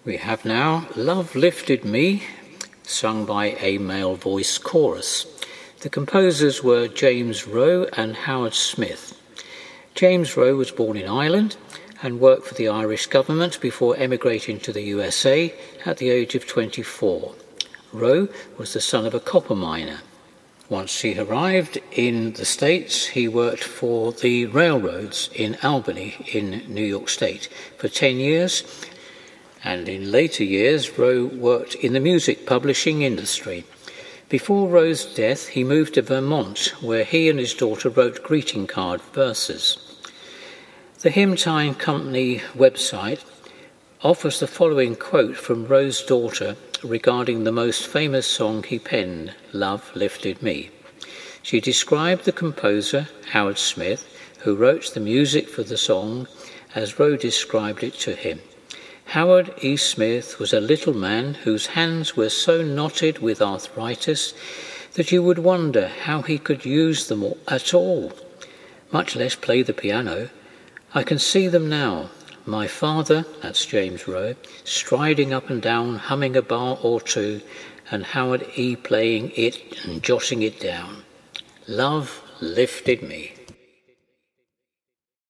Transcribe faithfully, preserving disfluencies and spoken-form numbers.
We have now Love Lifted Me, sung by a male voice chorus. The composers were James Rowe and Howard Smith. James Rowe was born in Ireland and worked for the Irish government before emigrating to the U S A at the age of twenty-four. Rowe was the son of a copper miner. Once he arrived in the States, he worked for the railroads in Albany in New York State for ten years, and in later years Rowe worked in the music publishing industry. Before Rowe's death, he moved to Vermont, where he and his daughter wrote greeting card verses. The Hymn Time Company website offers the following quote from Rowe's daughter regarding the most famous song he penned, Love Lifted Me. She described the composer, Howard Smith, who wrote the music for the song, as Rowe described it to him. Howard E. Smith was a little man whose hands were so knotted with arthritis that you would wonder how he could use them at all, much less play the piano. I can see them now. My father, that's James Rowe, striding up and down, humming a bar or two, and Howard E. playing it and jotting it down. Love lifted me.